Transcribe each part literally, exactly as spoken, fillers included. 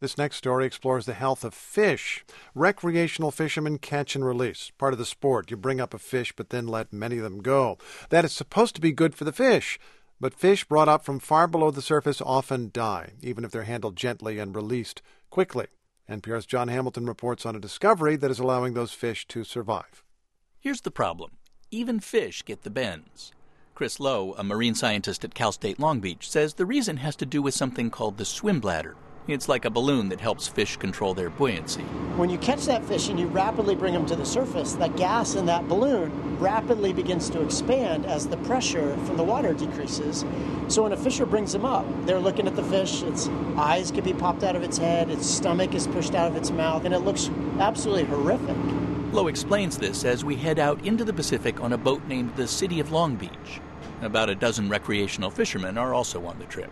This next story explores the health of fish. Recreational fishermen catch and release. Part of the sport. You bring up a fish, but then let many of them go. That is supposed to be good for the fish. But fish brought up from far below the surface often die, even if they're handled gently and released quickly. N P R's John Hamilton reports on a discovery that is allowing those fish to survive. Here's the problem. Even fish get the bends. Chris Lowe, a marine scientist at Cal State Long Beach, says the reason has to do with something called the swim bladder. It's like a balloon that helps fish control their buoyancy. When you catch that fish and you rapidly bring them to the surface, the gas in that balloon rapidly begins to expand as the pressure from the water decreases. So when a fisher brings them up, they're looking at the fish, its eyes could be popped out of its head, its stomach is pushed out of its mouth, and it looks absolutely horrific. Lowe explains this as we head out into the Pacific on a boat named the City of Long Beach. About a dozen recreational fishermen are also on the trip.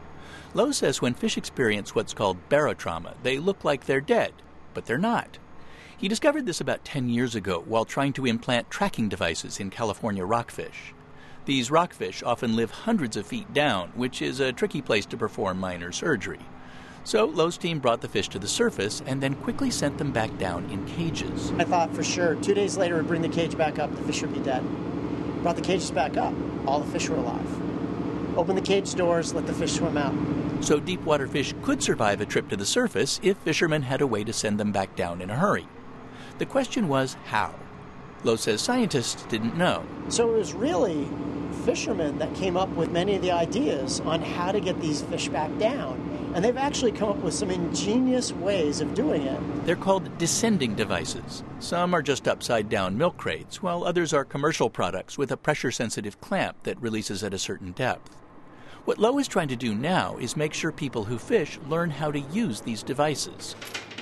Lowe says when fish experience what's called barotrauma, they look like they're dead, but they're not. He discovered this about ten years ago while trying to implant tracking devices in California rockfish. These rockfish often live hundreds of feet down, which is a tricky place to perform minor surgery. So Lowe's team brought the fish to the surface and then quickly sent them back down in cages. I thought for sure two days later we'd bring the cage back up, the fish would be dead. Brought the cages back up, all the fish were alive. Open the cage doors, let the fish swim out. So deep water fish could survive a trip to the surface if fishermen had a way to send them back down in a hurry. The question was how. Lowe says scientists didn't know. So it was really fishermen that came up with many of the ideas on how to get these fish back down. And they've actually come up with some ingenious ways of doing it. They're called descending devices. Some are just upside-down milk crates, while others are commercial products with a pressure-sensitive clamp that releases at a certain depth. What Lowe is trying to do now is make sure people who fish learn how to use these devices.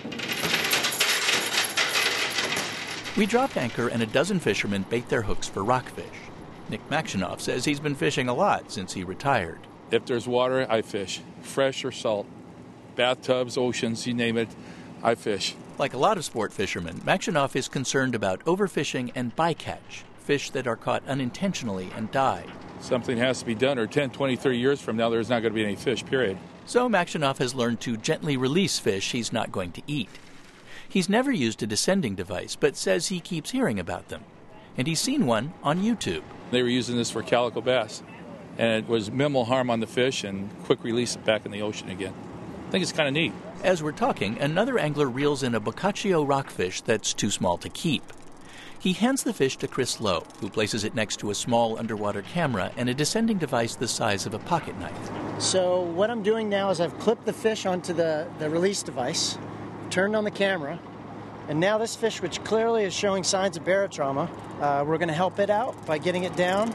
We drop anchor and a dozen fishermen bait their hooks for rockfish. Nick Makshinoff says he's been fishing a lot since he retired. If there's water, I fish. Fresh or salt. Bathtubs, oceans, you name it, I fish. Like a lot of sport fishermen, Makshinoff is concerned about overfishing and bycatch, fish that are caught unintentionally and die. Something has to be done, or ten, twenty, thirty years from now, there's not going to be any fish, period. So Makshinoff has learned to gently release fish he's not going to eat. He's never used a descending device, but says he keeps hearing about them. And he's seen one on YouTube. They were using this for calico bass, and it was minimal harm on the fish and quick release it back in the ocean again. I think it's kind of neat. As we're talking, another angler reels in a boccaccio rockfish that's too small to keep. He hands the fish to Chris Lowe, who places it next to a small underwater camera and a descending device the size of a pocket knife. So what I'm doing now is I've clipped the fish onto the, the release device, turned on the camera, and now this fish, which clearly is showing signs of barotrauma, uh, we're going to help it out by getting it down.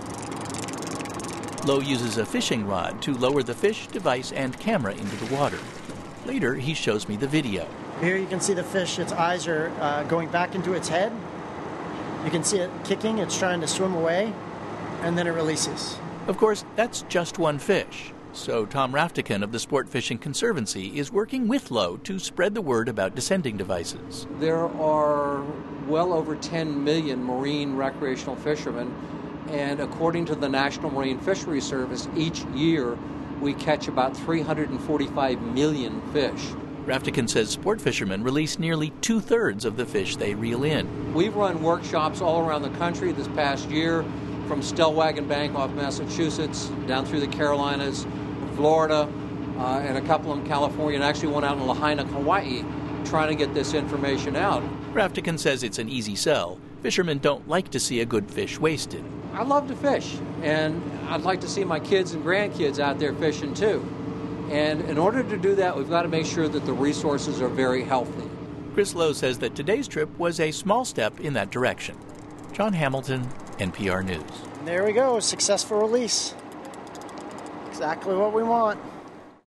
Lowe uses a fishing rod to lower the fish, device, and camera into the water. Later, he shows me the video. Here you can see the fish, its eyes are uh, going back into its head. You can see it kicking, it's trying to swim away, and then it releases. Of course, that's just one fish. So Tom Raftican of the Sport Fishing Conservancy is working with Lowe to spread the word about descending devices. There are well over ten million marine recreational fishermen, and according to the National Marine Fisheries Service, each year we catch about three hundred forty-five million fish. Raftican says sport fishermen release nearly two-thirds of the fish they reel in. We've run workshops all around the country this past year, from Stellwagen Bank off Massachusetts, down through the Carolinas, Florida, uh, and a couple in California, and actually one out in Lahaina, Hawaii, trying to get this information out. Raftican says it's an easy sell. Fishermen don't like to see a good fish wasted. I love to fish, and I'd like to see my kids and grandkids out there fishing too. And in order to do that, we've got to make sure that the resources are very healthy. Chris Lowe says that today's trip was a small step in that direction. John Hamilton, N P R News. There we go, successful release. Exactly what we want.